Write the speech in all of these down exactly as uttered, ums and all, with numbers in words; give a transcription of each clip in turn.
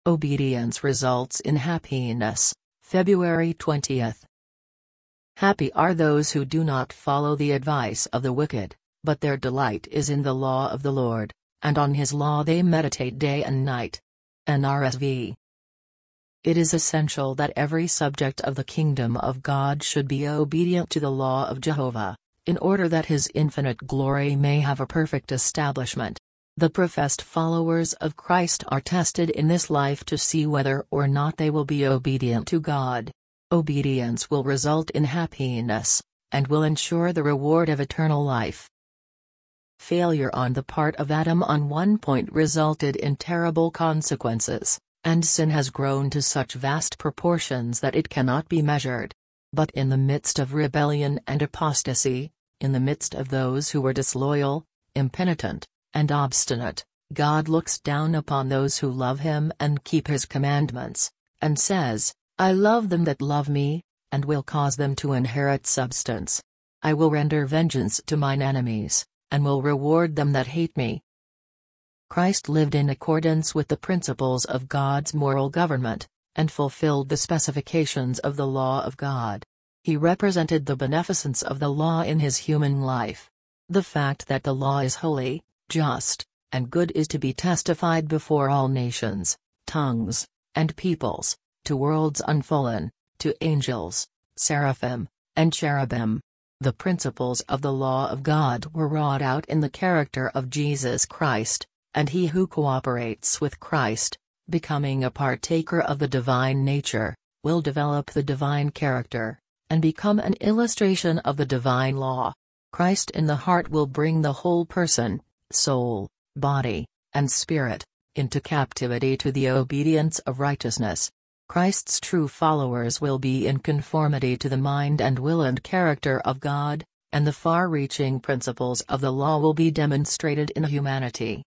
Obedience results in happiness. February twentieth. Happy are those who do not follow the advice of the wicked, but their delight is in the law of the Lord, and on his law they meditate day and night. N R S V. It is essential that every subject of the kingdom of God should be obedient to the law of Jehovah, in order that his infinite glory may have a perfect establishment. The professed followers of Christ are tested in this life to see whether or not they will be obedient to God. Obedience will result in happiness, and will ensure the reward of eternal life. Failure on the part of Adam on one point resulted in terrible consequences, and sin has grown to such vast proportions that it cannot be measured. But in the midst of rebellion and apostasy, in the midst of those who were disloyal, impenitent, and obstinate, God looks down upon those who love him and keep his commandments, and says, "I love them that love me, and will cause them to inherit substance. I will render vengeance to mine enemies, and will reward them that hate me." Christ lived in accordance with the principles of God's moral government, and fulfilled the specifications of the law of God. He represented the beneficence of the law in his human life. The fact that the law is holy, just, and good is to be testified before all nations, tongues, and peoples, to worlds unfallen, to angels, seraphim, and cherubim. The principles of the law of God were wrought out in the character of Jesus Christ, and he who cooperates with Christ, becoming a partaker of the divine nature, will develop the divine character, and become an illustration of the divine law. Christ in the heart will bring the whole person, soul, body, and spirit, into captivity to the obedience of righteousness. Christ's true followers will be in conformity to the mind and will and character of God, and the far-reaching principles of the law will be demonstrated in humanity.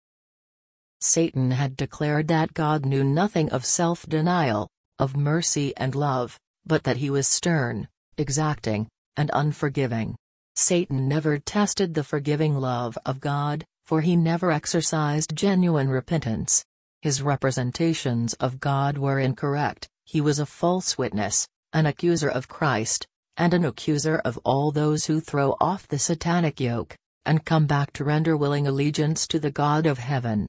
Satan had declared that God knew nothing of self-denial, of mercy and love, but that he was stern, exacting, and unforgiving. Satan never tested the forgiving love of God, for he never exercised genuine repentance. His representations of God were incorrect. He was a false witness, an accuser of Christ, and an accuser of all those who throw off the satanic yoke, and come back to render willing allegiance to the God of heaven.